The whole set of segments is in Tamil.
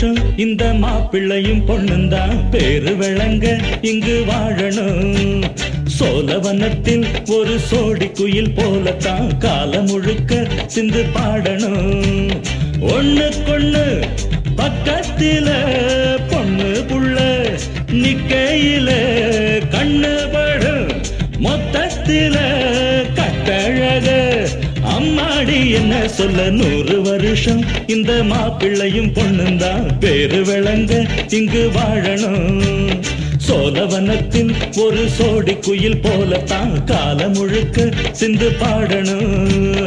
வருஷம் இந்த மாப்பிள்ளையும் பொண்ணுந்தான் பேரு விளங்க இங்கு வாழணும். சோழவனத்தில் ஒரு சோடி குயில் போலத்தான் காலம் முழுக்க சிந்து பாடணும். ஒண்ணுக்கொண்ணு பக்கத்தில பொண்ணு புள்ள நிக்கையில கண்ணு படும் மொத்தத்தில கட்டழக அம்மாடி என்ன சொல்ல 100 வருஷம் இந்த மாப்பிள்ளையும் பொண்ணுந்தான் பேரு விளங்க இங்கு வாழணும். சோழவனத்தில் ஒரு சோடி குயில் போலத்தான் காலம் முழுக்க சிந்து பாடணும்.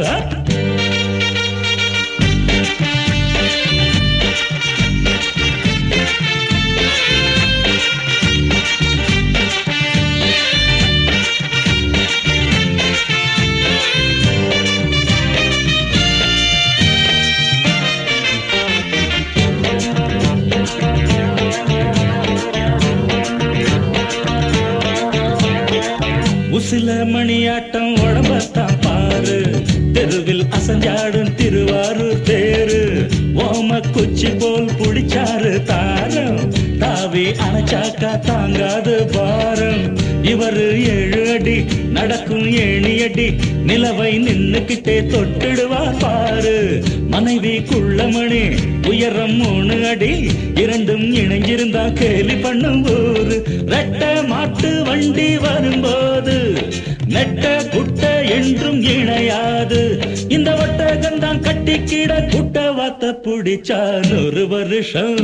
உசில மணியாட்டம் உடம்பத்தான் பாரு, தெருவில் அசஞ்சாடும் திருவாரூர் தேரு. ஓம குச்சி போல் புடிச்சாரு தாரம், தாவி அணைச்சாக்கா தாங்காது பாரம். இவரு 7 அடி நடக்கும் ஏணியடி, நிலவை நின்னுக்கிட்டே தொட்டுடுவார் பாரு. மனைவி குள்ளமணி உயரம் 3 அடி, இரண்டும் இணைஞ்சிருந்தா கேலி பண்ணும் ஊரு. ரெட்ட மாட்டு வண்டி வரும்போது நெட்ட குட்ட என்றும் இணையாது. இந்த ஒட்டகந்தான் கட்டிக்கிட குட்ட வாத்த புடிச்சா 100 வருஷம்.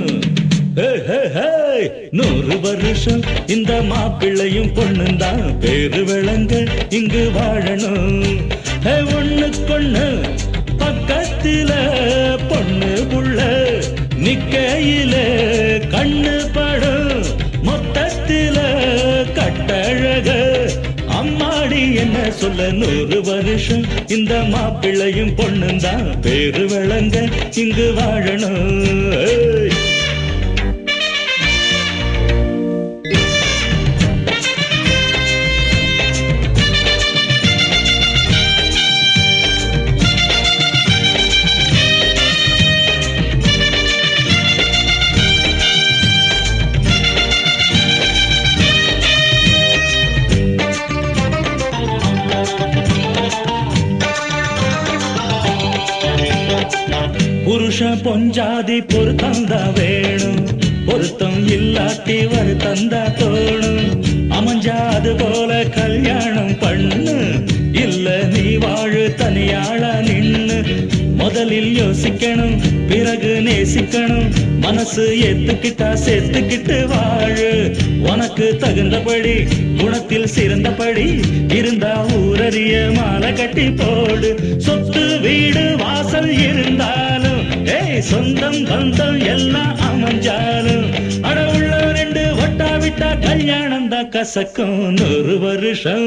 100 வருஷம் இந்த மாப்பிள்ளையும் பொண்ணுந்தான் பேரு விளங்க இங்கு வாழணும். ஒண்ணுக்கொண்ணு பக்கத்தில பொண்ணு புள்ள நிக்கையில கண்ணு படும் மொத்தத்தில கட்டழக அம்மாடி என்ன சொல்ல 100 வருஷம் இந்த மாப்பிள்ளையும் பொண்ணுந்தான் பேரு விளங்க இங்கு வாழணும். புருஷன் பொஞ்சாதி பொருத்தந்தா வேணும், பொருத்தம் இல்லாட்டி வருத்தந்தா தோணும். அமைஞ்சா அது போல கல்யாணம் பண்ணு, இல்ல நீ வாழு தனியாளா நின்னு. முதலில் யோசிக்கணும் பிறகு நேசிக்கணும், மனசு ஏத்துக்கிட்டா சேர்த்துக்கிட்டு வாழு. உனக்கு தகுந்தபடி குணத்தில் சிறந்தபடி இருந்தா ஊரறிய மாலை கட்டி போடு. சொத்து வீடு வாசல் இருந்தாலும் சொந்தம் பந்தம் எல்லாம் அமைஞ்சாலும் அட உள்ள 2 ஒட்டா விட்டா கல்யாணம் தான் கசக்கும். 100 வருஷம்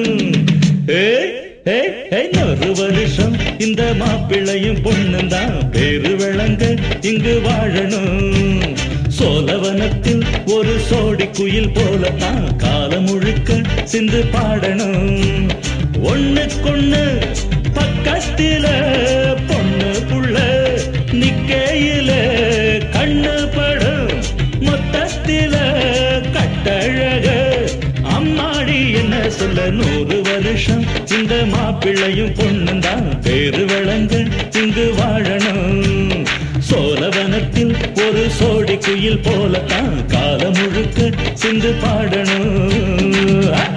100 வருஷம் இந்த மாப்பிள்ளையும் பொண்ணுந்தான் பேரு விளங்க இங்கு வாழணும். சோழவனத்தில் ஒரு சோடி குயில் போலத்தான் காலம் முழுக்க சிந்து பாடணும். ஒண்ணுக்கொண்ணு பக்கத்தில பொண்ணு புள்ள நிக்கையில கண்ணு படும் மொத்தத்தில கட்டழக அம்மாடி என்ன சொல்ல 100 வருஷம் இந்த மாப்பிள்ளையும் பொண்ணுந்தான் பேரு விளங்க இங்கு வாழணும். சோழவனத்தில் ஒரு சோடி குயில் போலத்தான் காலம் முழுக்க சிந்து பாடணும்.